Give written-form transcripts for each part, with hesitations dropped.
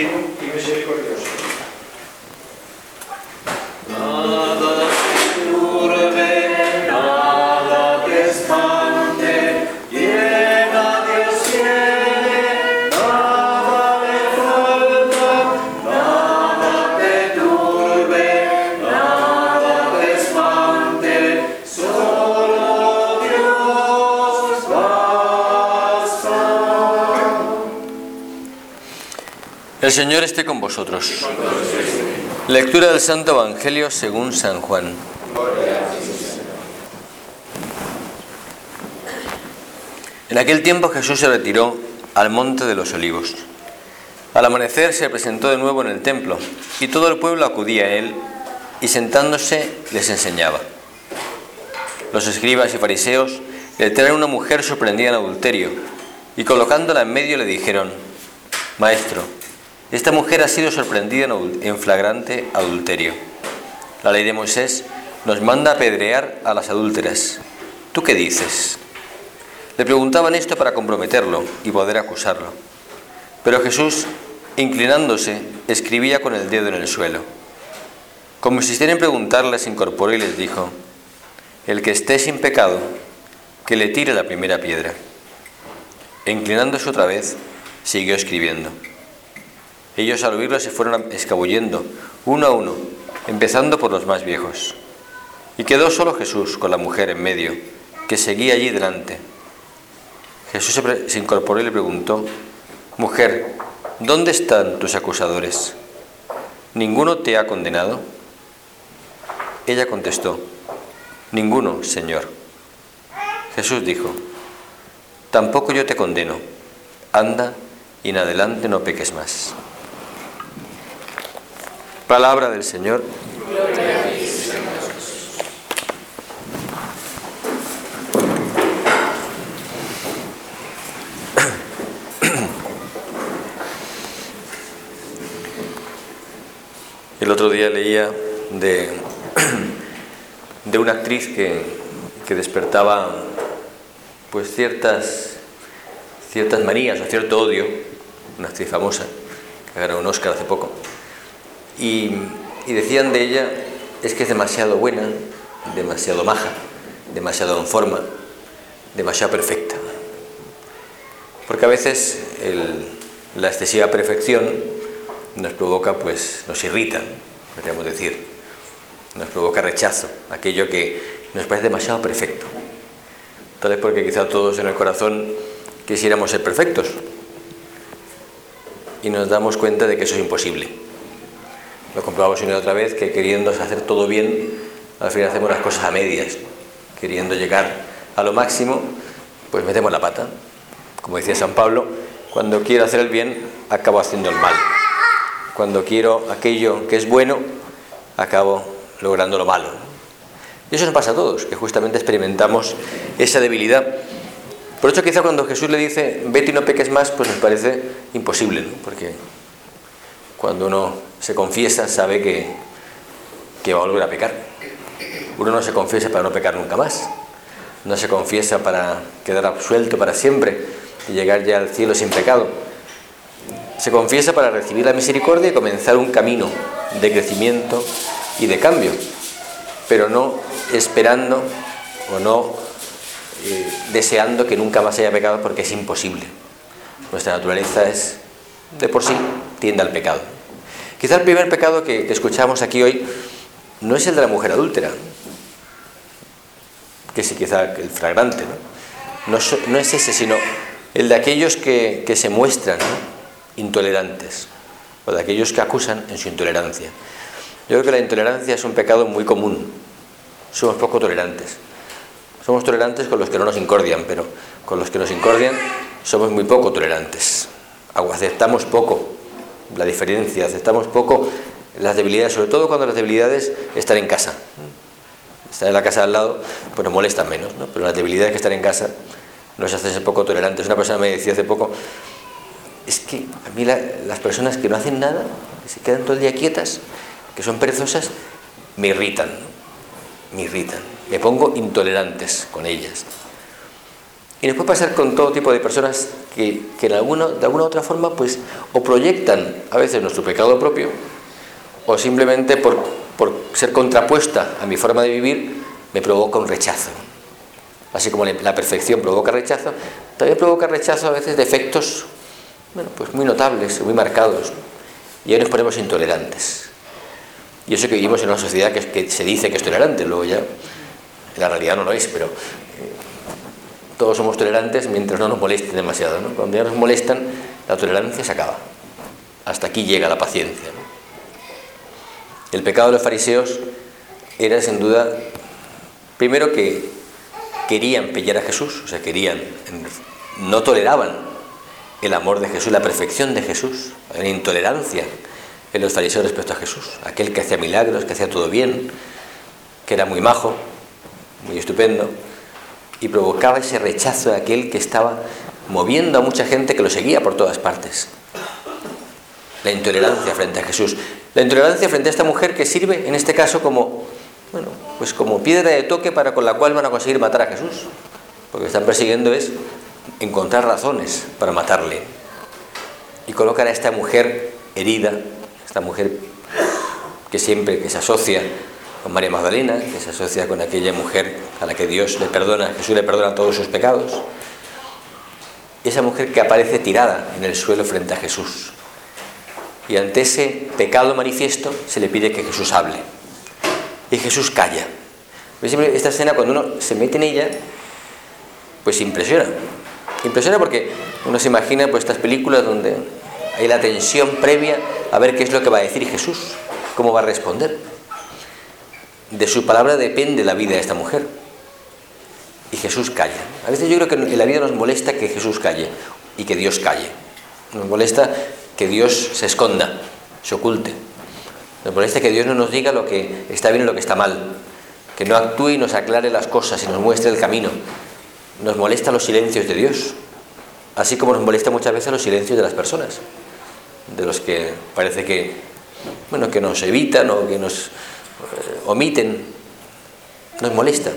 compasivo y misericordioso. Nada te turbe, nada te espante, llena Dios tiene, nada le falta, nada te turbe, nada te espante, solo Dios basta. El Señor esté con vosotros. Lectura del Santo Evangelio según San Juan. En aquel tiempo Jesús se retiró al monte de los Olivos. Al amanecer se presentó de nuevo en el templo, y todo el pueblo acudía a él, y sentándose les enseñaba. Los escribas y fariseos le trajeron una mujer sorprendida en adulterio, y colocándola en medio le dijeron: Maestro, esta mujer ha sido sorprendida en flagrante adulterio. La ley de Moisés nos manda apedrear a las adúlteras. ¿Tú qué dices? Le preguntaban esto para comprometerlo y poder acusarlo. Pero Jesús, inclinándose, escribía con el dedo en el suelo. Como insistiera en preguntarle, se incorporó y les dijo: El que esté sin pecado, que le tire la primera piedra. E inclinándose otra vez, siguió escribiendo. Ellos al oírlo se fueron escabullendo, uno a uno, empezando por los más viejos. Y quedó solo Jesús con la mujer en medio, que seguía allí delante. Jesús se incorporó y le preguntó: Mujer, ¿dónde están tus acusadores? ¿Ninguno te ha condenado? Ella contestó: Ninguno, Señor. Jesús dijo: Tampoco yo te condeno. Anda y en adelante no peques más. Palabra del Señor. Gloria a ti, Señor. El otro día leía de una actriz que despertaba pues ciertas manías o cierto odio, una actriz famosa que ganó un Oscar hace poco, y decían de ella: es que es demasiado buena, demasiado maja, demasiado en forma, demasiado perfecta. Porque a veces la excesiva perfección nos provoca, pues nos irrita, podríamos decir, nos provoca rechazo, aquello que nos parece demasiado perfecto. Tal vez porque quizá todos en el corazón quisiéramos ser perfectos y nos damos cuenta de que eso es imposible. Lo comprobamos una y otra vez, que queriendo hacer todo bien, al final hacemos las cosas a medias. Queriendo llegar a lo máximo, pues metemos la pata. Como decía San Pablo, cuando quiero hacer el bien, acabo haciendo el mal. Cuando quiero aquello que es bueno, acabo logrando lo malo. Y eso nos pasa a todos, que justamente experimentamos esa debilidad. Por eso quizá cuando Jesús le dice: vete y no peques más, pues nos parece imposible, ¿no? Porque cuando uno se confiesa sabe que va a volver a pecar. Uno no se confiesa para no pecar nunca más. No se confiesa para quedar absuelto para siempre y llegar ya al cielo sin pecado. Se confiesa para recibir la misericordia y comenzar un camino de crecimiento y de cambio, pero no esperando o no deseando que nunca más haya pecado, porque es imposible. Nuestra naturaleza es, de por sí, tiende al pecado. Quizá el primer pecado que escuchamos aquí hoy no es el de la mujer adúltera, que sí, quizá el flagrante, ¿no? No es ese, sino el de aquellos que se muestran, ¿no?, intolerantes, o de aquellos que acusan en su intolerancia. Yo creo que la intolerancia es un pecado muy común. Somos poco tolerantes. Somos tolerantes con los que no nos incordian, pero con los que nos incordian somos muy poco tolerantes. Aceptamos poco la diferencia, aceptamos poco las debilidades, sobre todo cuando las debilidades están en casa. Estar en la casa de al lado, pues nos molestan menos, ¿no? Pero las debilidades que están en casa nos hacen ser poco tolerantes. Una persona me decía hace poco: es que a mí las personas que no hacen nada, que se quedan todo el día quietas, que son perezosas, me irritan, me pongo intolerantes con ellas. Y nos puede pasar con todo tipo de personas que de alguna u otra forma pues o proyectan a veces nuestro pecado propio, o simplemente por ser contrapuesta a mi forma de vivir me provoca un rechazo. Así como la perfección provoca rechazo, también provoca rechazo a veces de efectos, bueno, pues muy notables, muy marcados, ¿no? Y ahí nos ponemos intolerantes. Y eso que vivimos en una sociedad que se dice que es tolerante, luego ya en la realidad no lo es, pero todos somos tolerantes mientras no nos molesten demasiado, ¿no? Cuando ya nos molestan, la tolerancia se acaba. Hasta aquí llega la paciencia, ¿no? El pecado de los fariseos era sin duda, primero, que querían pillar a Jesús, o sea, no toleraban el amor de Jesús, la perfección de Jesús, la intolerancia en los fariseos respecto a Jesús, aquel que hacía milagros, que hacía todo bien, que era muy majo, muy estupendo, y provocaba ese rechazo de aquel que estaba moviendo a mucha gente que lo seguía por todas partes. La intolerancia frente a Jesús, la intolerancia frente a esta mujer que sirve en este caso como, bueno, pues como piedra de toque con la cual van a conseguir matar a Jesús, porque lo que están persiguiendo es encontrar razones para matarle, y colocan a esta mujer herida, esta mujer que siempre se asocia con María Magdalena, que se asocia con aquella mujer a la que Jesús le perdona todos sus pecados, esa mujer que aparece tirada en el suelo frente a Jesús, y ante ese pecado manifiesto se le pide que Jesús hable, y Jesús calla. Siempre esta escena, cuando uno se mete en ella, pues impresiona porque uno se imagina pues estas películas donde hay la tensión previa a ver qué es lo que va a decir Jesús, cómo va a responder. De su palabra depende la vida de esta mujer, y Jesús calla. A veces yo creo que en la vida nos molesta que Jesús calle y que Dios calle. Nos molesta que Dios se esconda, se oculte. Nos molesta que Dios no nos diga lo que está bien y lo que está mal, que no actúe y nos aclare las cosas y nos muestre el camino. Nos molestan los silencios de Dios, así como nos molesta muchas veces los silencios de las personas, de los que parece que nos evitan o que nos omiten. Nos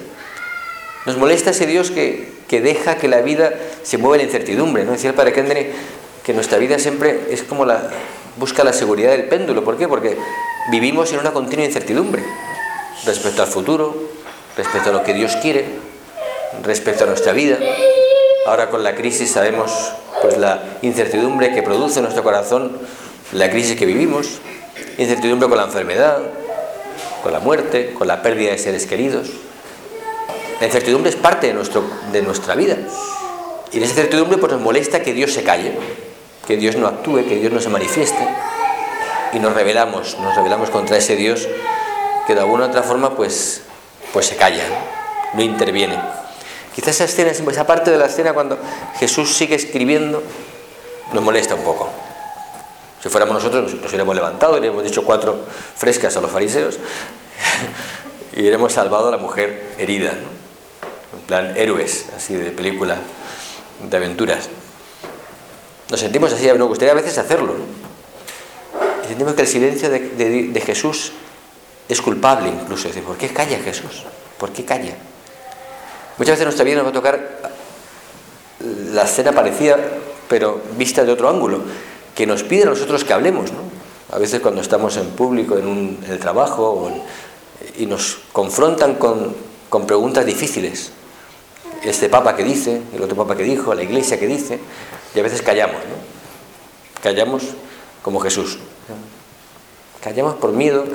molesta ese Dios que deja que la vida se mueva en la incertidumbre, ¿no? Decía el padre Kendrick que nuestra vida siempre es como busca la seguridad del péndulo. ¿Por qué? Porque vivimos en una continua incertidumbre respecto al futuro, respecto a lo que Dios quiere, respecto a nuestra vida. Ahora con la crisis sabemos pues la incertidumbre que produce en nuestro corazón la crisis que vivimos, incertidumbre con la enfermedad, con la muerte, con la pérdida de seres queridos. La incertidumbre es parte de nuestra vida, y en esa incertidumbre pues nos molesta que Dios se calle, que Dios no actúe, que Dios no se manifieste, y nos rebelamos contra ese Dios que de alguna u otra forma pues se calla, no interviene. Quizás esa parte de la escena cuando Jesús sigue escribiendo nos molesta un poco. Si fuéramos nosotros nos hubiéramos levantado y le hubiéramos dicho 4 frescas a los fariseos y hubiéramos salvado a la mujer herida, ¿no? En plan héroes, así de película de aventuras. Nos sentimos así, nos gustaría a veces hacerlo, ¿no? Y sentimos que el silencio de Jesús es culpable incluso. Es decir, ¿por qué calla Jesús? ¿Por qué calla? Muchas veces en nuestra vida nos va a tocar la escena parecida, pero vista de otro ángulo, que nos pide a nosotros que hablemos, ¿no? A veces cuando estamos en público, en el trabajo, y nos confrontan con preguntas difíciles. Este papa que dice, el otro papa que dijo, la iglesia que dice, y a veces callamos, ¿no? Callamos como Jesús. Callamos por miedo,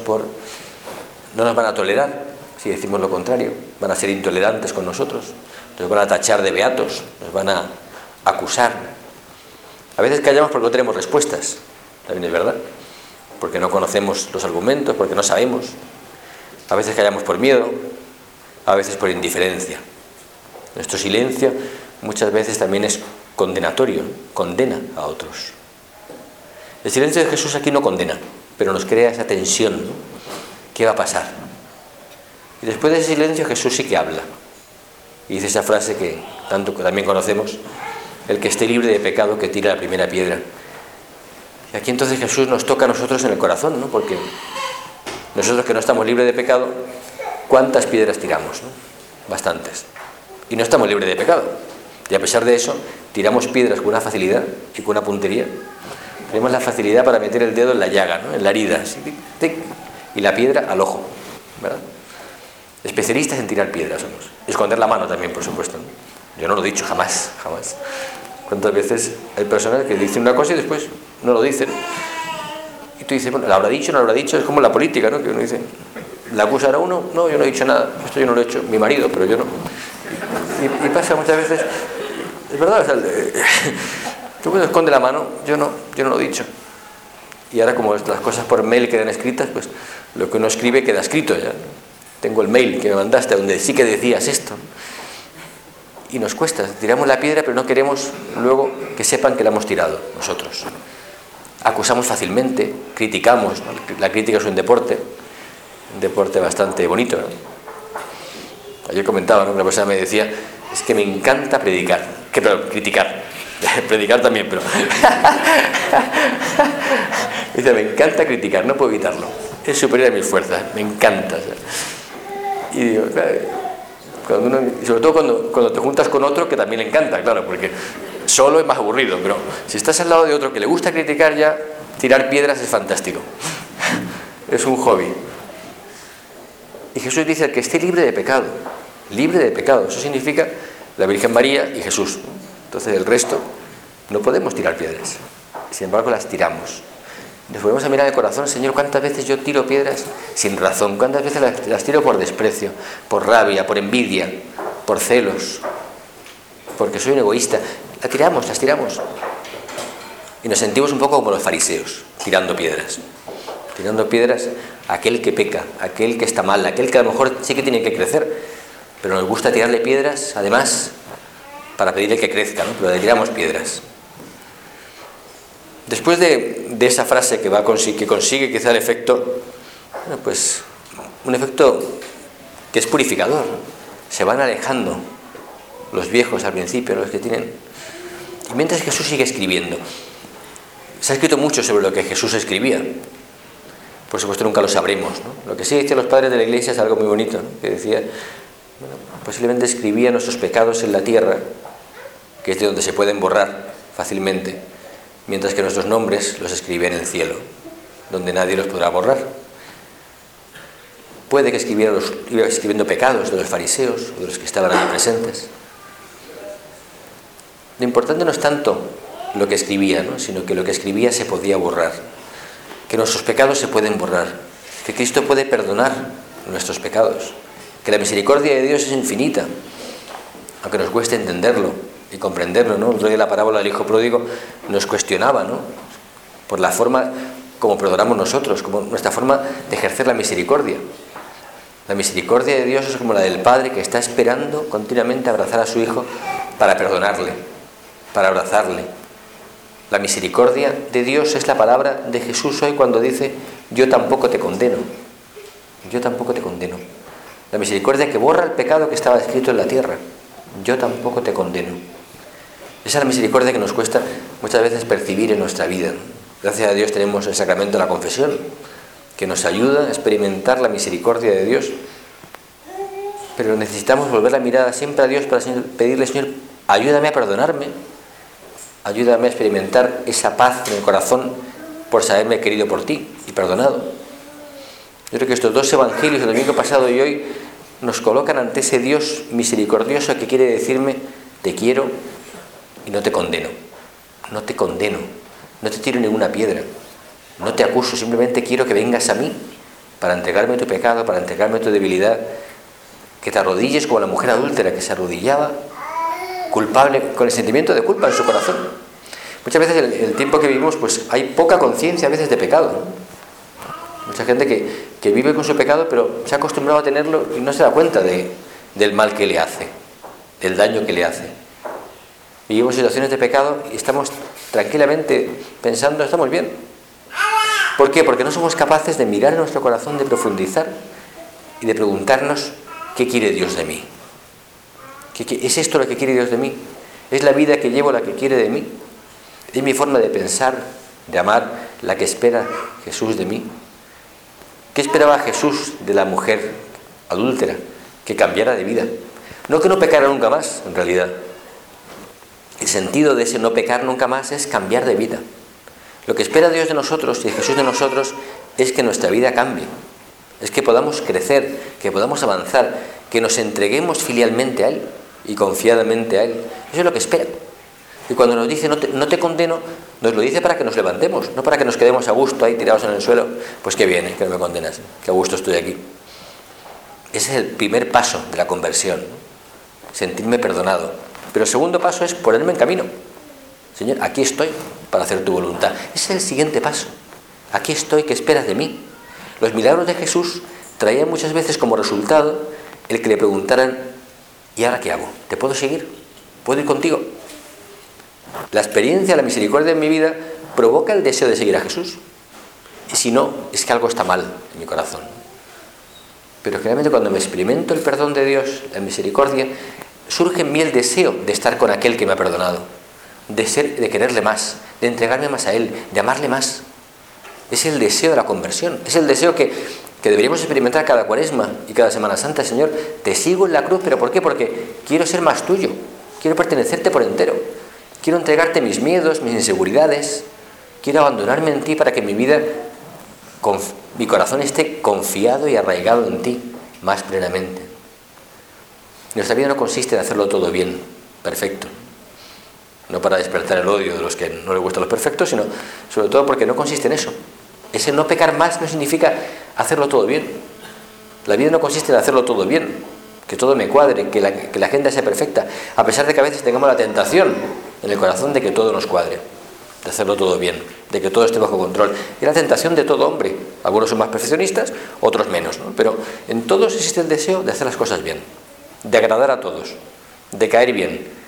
no nos van a tolerar si decimos lo contrario, van a ser intolerantes con nosotros, nos van a tachar de beatos, nos van a acusar. A veces callamos porque no tenemos respuestas, también es verdad, porque no conocemos los argumentos, porque no sabemos. A veces callamos por miedo, a veces por indiferencia. Nuestro silencio muchas veces también es condenatorio, condena a otros. El silencio de Jesús aquí no condena, pero nos crea esa tensión, ¿no? ¿Qué va a pasar? Y después de ese silencio Jesús sí que habla. Y dice esa frase que tanto también conocemos: el que esté libre de pecado que tire la primera piedra. Y aquí entonces Jesús nos toca a nosotros en el corazón, ¿no? Porque nosotros que no estamos libres de pecado, ¿cuántas piedras tiramos, ¿no? Bastantes. Y no estamos libres de pecado. Y a pesar de eso, tiramos piedras con una facilidad y con una puntería. Tenemos la facilidad para meter el dedo en la llaga, ¿no? En la herida, así, tic, tic, y la piedra al ojo, ¿verdad? Especialistas en tirar piedras somos. Esconder la mano también, por supuesto, ¿no? Yo no lo he dicho jamás, jamás. ¿Cuántas veces hay personas que dicen una cosa y después no lo dicen? Y tú dices, bueno, ¿lo habrá dicho, no lo habrá dicho? Es como la política, ¿no? Que uno dice, ¿la acusará a uno? No, yo no he dicho nada. Esto yo no lo he hecho. Mi marido, pero yo no. Y pasa muchas veces... Es verdad, o sea, tú cuando esconde la mano, yo no lo he dicho. Y ahora como las cosas por mail quedan escritas, pues lo que uno escribe queda escrito ya. Tengo el mail que me mandaste donde sí que decías esto. Y nos cuesta, tiramos la piedra pero no queremos luego que sepan que la hemos tirado nosotros. Acusamos fácilmente, criticamos, ¿no? La crítica es un deporte bastante bonito, ¿no? Ayer comentaba, ¿no? Una persona me decía, es que me encanta predicar, criticar, predicar también, pero dice, me encanta criticar, no puedo evitarlo, es superior a mis fuerzas, me encanta. Y digo, claro, sobre todo cuando te juntas con otro que también le encanta, claro, porque solo es más aburrido, pero si estás al lado de otro que le gusta criticar, ya tirar piedras es fantástico. Es un hobby. Y Jesús dice, el que esté libre de pecado, eso significa la Virgen María y Jesús. Entonces el resto no podemos tirar piedras, sin embargo las tiramos. Nos volvemos a mirar el corazón, Señor, ¿cuántas veces yo tiro piedras sin razón? ¿Cuántas veces las tiro por desprecio, por rabia, por envidia, por celos? Porque soy un egoísta. Las tiramos. Y nos sentimos un poco como los fariseos, tirando piedras a aquel que peca, a aquel que está mal, a aquel que a lo mejor sí que tiene que crecer, pero nos gusta tirarle piedras, además, para pedirle que crezca, ¿no? Pero le tiramos piedras. Después de esa frase que consigue quizá el efecto, bueno, pues un efecto que es purificador, ¿no? Se van alejando los viejos al principio, los que tienen. Y mientras Jesús sigue escribiendo, se ha escrito mucho sobre lo que Jesús escribía. Por supuesto nunca lo sabremos, ¿no? Lo que sí dicen los padres de la Iglesia es algo muy bonito, ¿no? Que decía, bueno, posiblemente escribía nuestros pecados en la tierra, que es de donde se pueden borrar fácilmente, mientras que nuestros nombres los escribía en el cielo, donde nadie los podrá borrar. Puede que iba escribiendo pecados de los fariseos o de los que estaban allí presentes. Lo importante no es tanto lo que escribía, ¿no? Sino que lo que escribía se podía borrar, que nuestros pecados se pueden borrar, que Cristo puede perdonar nuestros pecados, que la misericordia de Dios es infinita, aunque nos cueste entenderlo y comprenderlo, ¿no? El otro día la parábola del hijo pródigo nos cuestionaba, ¿no? Por la forma como perdonamos nosotros, como nuestra forma de ejercer la misericordia. La misericordia de Dios es como la del padre que está esperando continuamente abrazar a su hijo para perdonarle, para abrazarle. La misericordia de Dios es la palabra de Jesús hoy cuando dice, yo tampoco te condeno. Yo tampoco te condeno. La misericordia que borra el pecado que estaba escrito en la tierra. Yo tampoco te condeno. Esa es la misericordia que nos cuesta muchas veces percibir en nuestra vida. Gracias a Dios tenemos el sacramento de la confesión, que nos ayuda a experimentar la misericordia de Dios. Pero necesitamos volver la mirada siempre a Dios para pedirle, Señor, ayúdame a perdonarme, ayúdame a experimentar esa paz en el corazón por saberme querido por ti y perdonado. Yo creo que estos dos evangelios, el domingo pasado y hoy, nos colocan ante ese Dios misericordioso que quiere decirme, te quiero y no te condeno. No te condeno, no te tiro ninguna piedra, no te acuso, simplemente quiero que vengas a mí para entregarme tu pecado, para entregarme tu debilidad, que te arrodilles como la mujer adúltera que se arrodillaba, culpable, con el sentimiento de culpa en su corazón. Muchas veces el tiempo que vivimos, pues hay poca conciencia a veces de pecado, ¿no? Mucha gente que vive con su pecado, pero se ha acostumbrado a tenerlo y no se da cuenta del mal que le hace, del daño que le hace. Vivimos situaciones de pecado y estamos tranquilamente pensando, estamos bien. ¿Por qué? Porque no somos capaces de mirar en nuestro corazón, de profundizar y de preguntarnos, ¿qué quiere Dios de mí? ¿Es esto lo que quiere Dios de mí? ¿Es la vida que llevo la que quiere de mí? ¿Es mi forma de pensar, de amar, la que espera Jesús de mí? ¿Qué esperaba Jesús de la mujer adúltera? Que cambiara de vida. No que no pecara nunca más, en realidad, El sentido de ese no pecar nunca más es cambiar de vida. Lo que espera Dios de nosotros y Jesús de nosotros es que nuestra vida cambie. Es que podamos crecer, que podamos avanzar, que nos entreguemos filialmente a Él y confiadamente a Él. Eso es lo que espera. Y cuando nos dice no te condeno, nos lo dice para que nos levantemos, no para que nos quedemos a gusto ahí tirados en el suelo. Pues qué bien, que no me condenas, que a gusto estoy aquí. Ese es el primer paso de la conversión, ¿no? Sentirme perdonado. Pero el segundo paso es ponerme en camino. Señor, aquí estoy para hacer tu voluntad. Ese es el siguiente paso. Aquí estoy, ¿qué esperas de mí? Los milagros de Jesús traían muchas veces como resultado el que le preguntaran: ¿y ahora qué hago? ¿Te puedo seguir? ¿Puedo ir contigo? La experiencia, la misericordia en mi vida provoca el deseo de seguir a Jesús. Y si no, es que algo está mal en mi corazón. Pero generalmente cuando me experimento el perdón de Dios, la misericordia, surge en mí el deseo de estar con aquel que me ha perdonado, de quererle más, de entregarme más a Él, de amarle más. Es el deseo de la conversión, es el deseo que deberíamos experimentar cada Cuaresma y cada Semana Santa. Señor, te sigo en la cruz, ¿pero por qué? Porque quiero ser más tuyo, quiero pertenecerte por entero, quiero entregarte mis miedos, mis inseguridades, quiero abandonarme en ti para que mi vida, mi corazón esté confiado y arraigado en ti más plenamente. Nuestra vida no consiste en hacerlo todo bien, perfecto. No para despertar el odio de los que no les gustan los perfectos, sino sobre todo porque no consiste en eso. Ese no pecar más no significa hacerlo todo bien. La vida no consiste en hacerlo todo bien, que todo me cuadre, que la agenda sea perfecta, a pesar de que a veces tengamos la tentación en el corazón de que todo nos cuadre, de hacerlo todo bien, de que todo esté bajo control. Es la tentación de todo hombre. Algunos son más perfeccionistas, otros menos, ¿no? Pero en todos existe el deseo de hacer las cosas bien, de agradar a todos, de caer bien,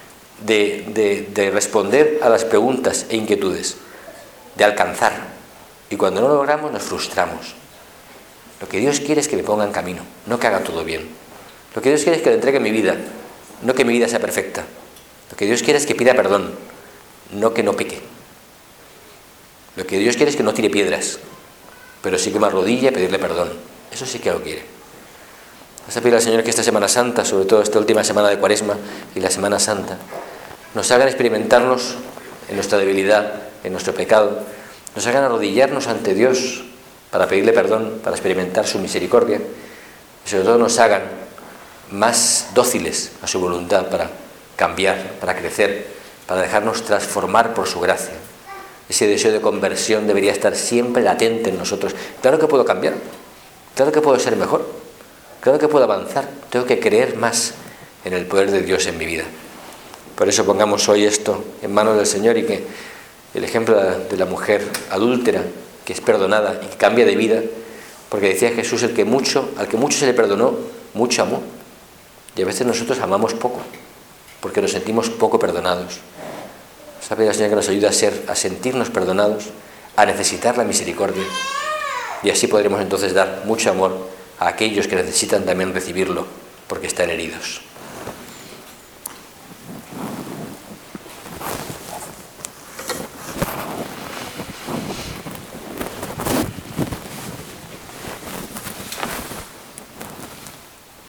de responder a las preguntas e inquietudes, de alcanzar. Y cuando no lo logramos nos frustramos. Lo que Dios quiere es que me ponga en camino, no que haga todo bien. Lo que Dios quiere es que le entregue mi vida, no que mi vida sea perfecta. Lo que Dios quiere es que pida perdón, no que no peque. Lo que Dios quiere es que no tire piedras, pero sí que me arrodille a pedirle perdón. Eso sí que lo quiere. Vamos a pedir al Señor que esta Semana Santa, sobre todo esta última semana de Cuaresma y la Semana Santa, nos hagan experimentarnos en nuestra debilidad, en nuestro pecado, nos hagan arrodillarnos ante Dios para pedirle perdón, para experimentar su misericordia, y sobre todo nos hagan más dóciles a su voluntad para cambiar, para crecer, para dejarnos transformar por su gracia. Ese deseo de conversión debería estar siempre latente en nosotros. Claro que puedo cambiar, claro que puedo ser mejor, claro que puedo avanzar, tengo que creer más en el poder de Dios en mi vida. Por eso pongamos hoy esto en manos del Señor y que el ejemplo de la mujer adúltera, que es perdonada y que cambia de vida, porque decía Jesús, al que mucho se le perdonó, mucho amó. Y a veces nosotros amamos poco, porque nos sentimos poco perdonados. Sabe la Señora que nos ayuda a sentirnos perdonados, a necesitar la misericordia, y así podremos entonces dar mucho amor a aquellos que necesitan también recibirlo, porque están heridos.